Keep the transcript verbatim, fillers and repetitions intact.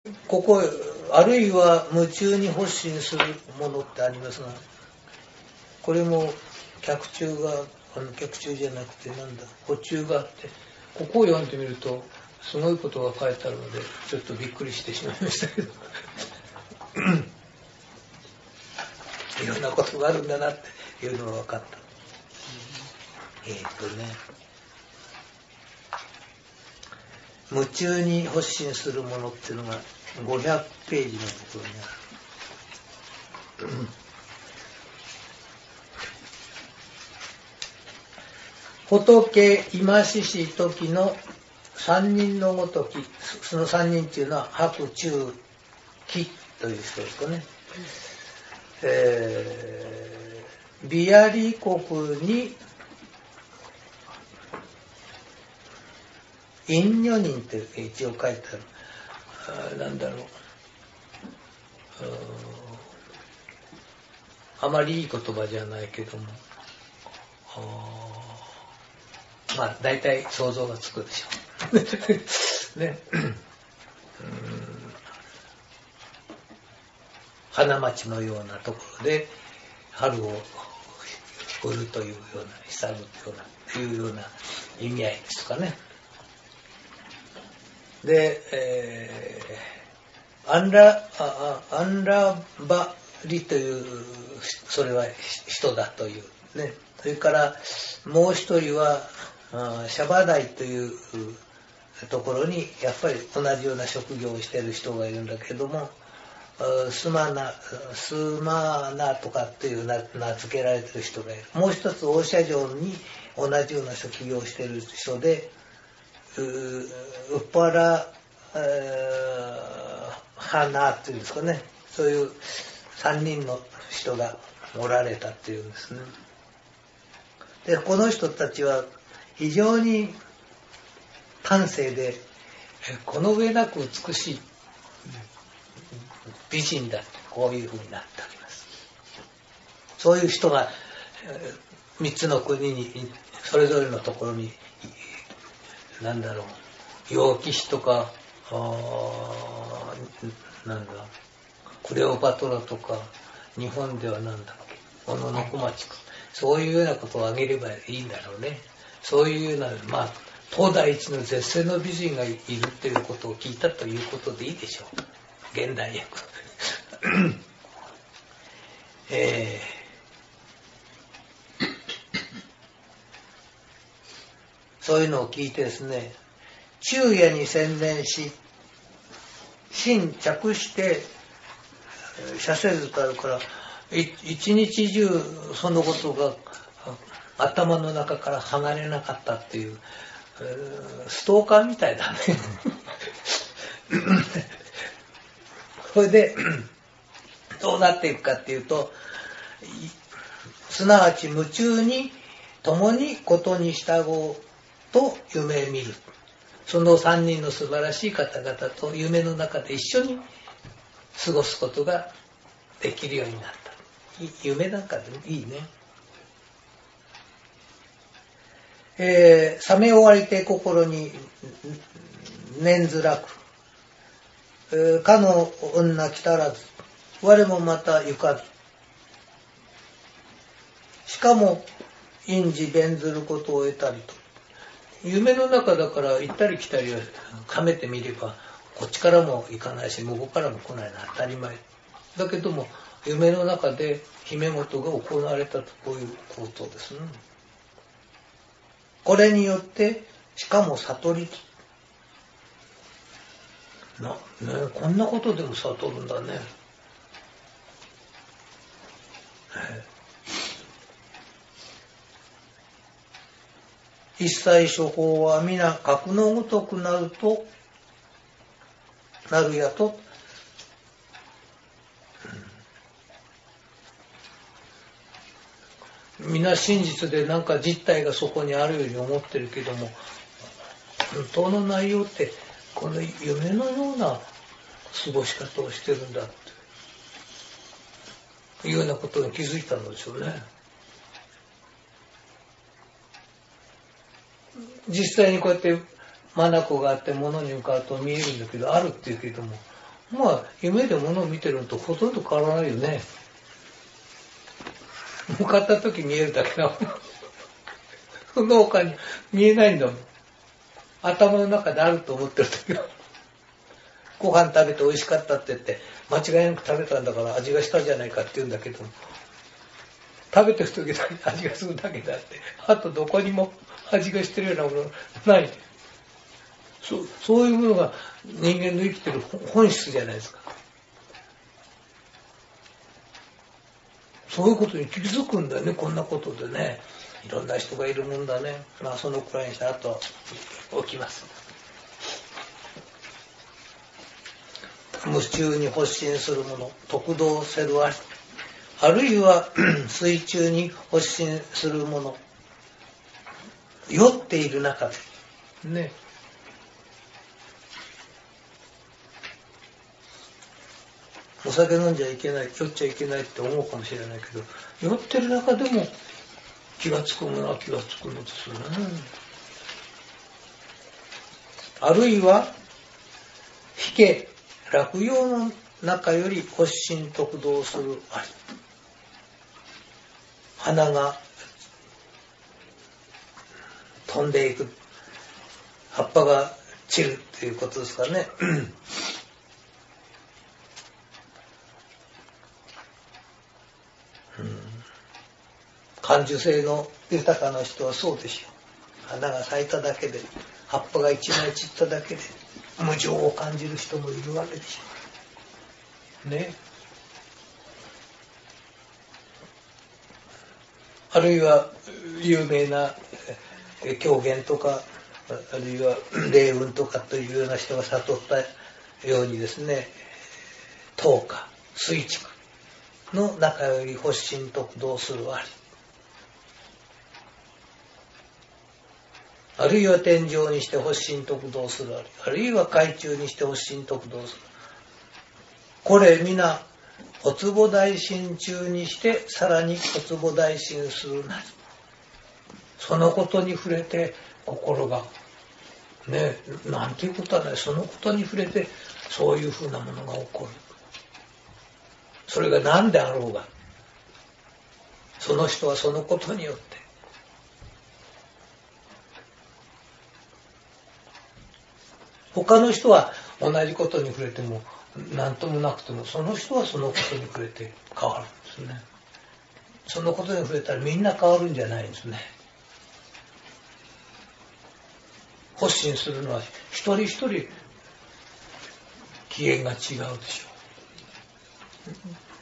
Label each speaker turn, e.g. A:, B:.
A: ここあるいは夢中に発信するものってありますが、これも脚注があの脚注じゃなくてなんだ補注があって、ここを読んでみるとすごいことが書いてあるのでちょっとびっくりしてしまいましたけどいろんなことがあるんだなっていうのが分かった。えーっとね夢中に発信するものっていうのがごひゃくページのところにある。仏今しし時の三人のごとき、その三人っていうのは白中貴という人ですかね。えー、ビアリ国に陰女人って一応書いてある。あ、なんだろう。あまりいい言葉じゃないけども、まあ大体想像がつくでしょう。ね。花町のようなところで春を売るというような、久ぐというような、というような意味合いですかね。で、えー、アンラ、あアンラバリという、それは人だというね。それからもう一人はシャバダイというところにやっぱり同じような職業をしている人がいるんだけども、スマナ、スマーナとかっていう名付けられている人がいる。もう一つ大社城に同じような職業をしている人で、ウッパラハナっていうんですかね、そういう三人の人がおられたっていうんですね。でこの人たちは非常に端正でこの上なく美しい美人だってこういうふうになっております。そういう人が三つの国にそれぞれのところになんだろう楊貴妃とかあなんだクレオパトラとか日本ではなんだっけ小野小町かそういうようなことを挙げればいいんだろうね。そういうようなまあ東大一の絶世の美人がいるということを聞いたということでいいでしょう。現代訳、えー、そういうのを聞いてですね、昼夜に専念し心着して写生図とあるから一日中そのことが頭の中から離れなかったっていう、ストーカーみたいだねそれでどうなっていくかっていうと、すなわち夢中に共にことに従おうと夢見る。その三人の素晴らしい方々と夢の中で一緒に過ごすことができるようになった。夢なんかでもいいね。えー、冷め終わりて心に念づらく、えー、かの女来たらず我もまた行かず、しかも因事弁ずることを得たりと、夢の中だから行ったり来たりをかめてみればこっちからも行かないし向こうからも来ないのは当たり前だけども、夢の中で姫事が行われたとこういうことですね。これによってしかも悟りな、ね、こんなことでも悟るんだね。一切諸法は皆格のごとくなるとなるやと、うん、皆真実でなんか実体がそこにあるように思ってるけども、本当の内容ってこの夢のような過ごし方をしてるんだっていうようなことに気づいたのでしょうね。実際にこうやって眼があって物に向かうと見えるんだけど、あるっていうけどもまあ夢で物を見てるのとほとんど変わらないよね。向かった時見えるだけだもん。その他に見えないんだもん。頭の中であると思ってる時は。ご飯食べて美味しかったって言って間違いなく食べたんだから味がしたじゃないかって言うんだけど、食べてる時だけ味がするだけであって、あとどこにも味がしてるようなものない。そう、そういうものが人間の生きてる本質じゃないですか。そういうことに気づくんだよね、こんなことでね。いろんな人がいるもんだね。まあそのくらいにしてあとは置きます。無中に発信するもの、得道せるあり。あるいは水中に発信するもの、酔っている中でね、お酒飲んじゃいけない、酔っちゃいけないって思うかもしれないけど、酔ってる中でも気がつくものは気がつくのですよね。あるいは引け落葉の中より発心得道するあり。花が飛んでいく、葉っぱが散るっていうことですかね。うん、感受性の豊かな人はそうでしょう。花が咲いただけで、葉っぱが一枚散っただけで無常を感じる人もいるわけでしょうね。あるいは有名な狂言とか、あるいは霊雲とかというような人が悟ったようにですね、灯火、水畜の中より発心得道するあり。あるいは天上にして発心得道するあり。あるいは海中にして発心得道する。これ皆、お壺大心中にしてさらにお壺大心するなり。そのことに触れて心がね、なんていうことはない。そのことに触れてそういうふうなものが起こる。それが何であろうが、その人はそのことによって他の人は同じことに触れても何ともなくても、その人はそのことに触れて変わるんですね。そのことに触れたらみんな変わるんじゃないんですね。発心するのは一人一人機嫌が違うでしょう。